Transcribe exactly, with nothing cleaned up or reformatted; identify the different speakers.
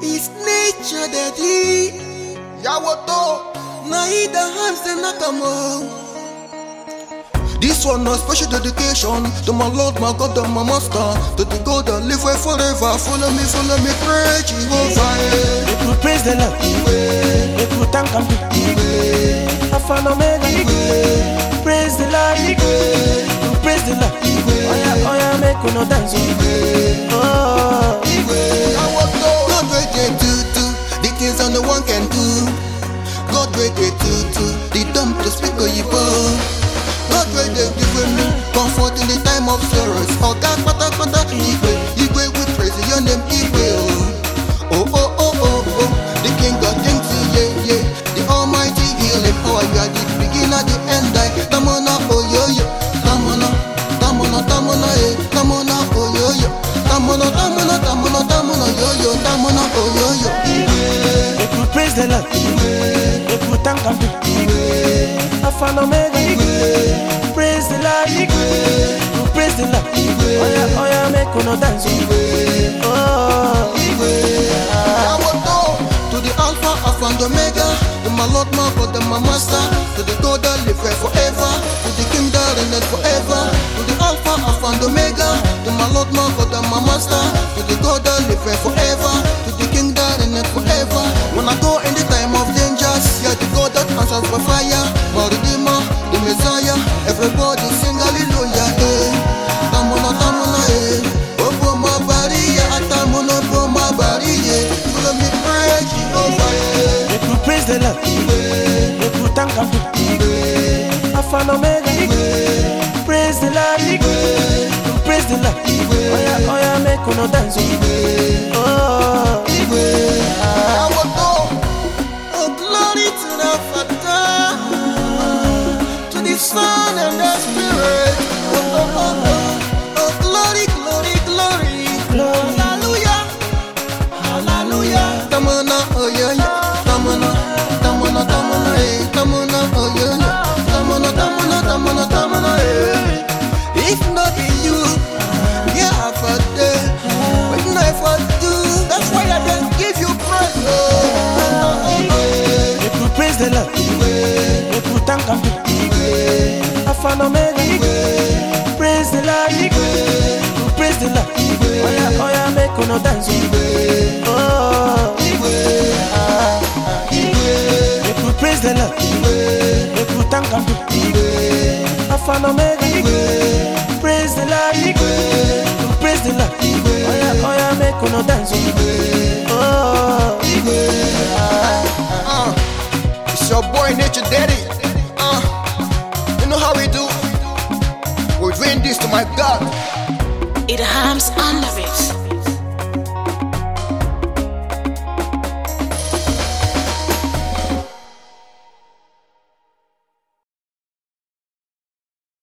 Speaker 1: It's nature daddy. Yawoto. Naida hands and nakamo. This one a special dedication to my Lord, my God, and my Master, to the God that live where forever. Follow me, follow me, pray Jehovah.
Speaker 2: If you praise the Lord, if you thank Him, Alpha and Omega, praise the Lord, you praise the Lord. Oh yeah, oh yeah, make you no dance. Oh,
Speaker 1: God waited to do the things only one can do. God waited to do the dumb to speak Oyibo. God will they give me comfort in the time of sorrows. Oh God, pata pata, Igwe, Igwe, we praise your name, Igwe. Oh, oh, oh, oh, oh, oh. The King of Kings, yeah, yeah. The Almighty healing power, you are the beginning and the end. I, Tamona, oh yo yo, Tamona, Tamona, Tamona, eh, Tamona, oh yo yo, Tamona, Tamona, Tamona, Tamona, yo yo, Tamona, oh yo yo.
Speaker 2: if you praise the Lord, if you thank Him, Alpha and Omega, praise the Lord, you praise the Lord. Oh yeah, oh yeah, make you no dance. Oh,
Speaker 1: to the Alpha, Alpha and Omega, to my Lord, my God, and my Master, to the God that live forever, to the King that reigneth forever, to the Alpha, Alpha and Omega, to my Lord, my God, and my Master, to the God that live forever, to the King that reigneth forever. When I go in the time of dangers, you're the God that answers by fire, my Redeemer, the Messiah. Everybody sing hallelujah, eh. Tamona, tamona, eh. Opo my body, yeah. Tamona, opo my body, yeah. Follow me, pray Jehovah, eh.
Speaker 2: if you praise the Lord, if you thank Him, Alpha and Omega, praise the Lord, you praise the Lord. Oh yeah, oh yeah, make you no dance. Oh,
Speaker 1: oh glory to the Father, to the Son and the Spirit. Oh, oh, oh, oh. Oh glory, glory, glory,
Speaker 2: glory.
Speaker 1: Hallelujah, hallelujah. Tamona, oh yeah, yeah. Tamona, tamona, tamona, eh. Tamona, oh yeah, yeah. Tamona, tamona, tamona, tamona, eh. If not in you, yeah, I for day. But not for do. That's why I just give you praise. Oh, oh, oh, oh.
Speaker 2: If you praise the Lord, if you thank Him, Alpha and Omega, praise the Lord, you praise the Lord. Oh yeah, oh yeah, make you no dance. Oh, if you praise the Lord, if you thank Him, Alpha and Omega, praise the Lord, you praise the Lord. Oh yeah, oh yeah, make you no dance. Oh,
Speaker 1: Uh, it's your boy Nature Daddy. Uh, you know how we do. We're doing this to my God.
Speaker 3: It harms under it.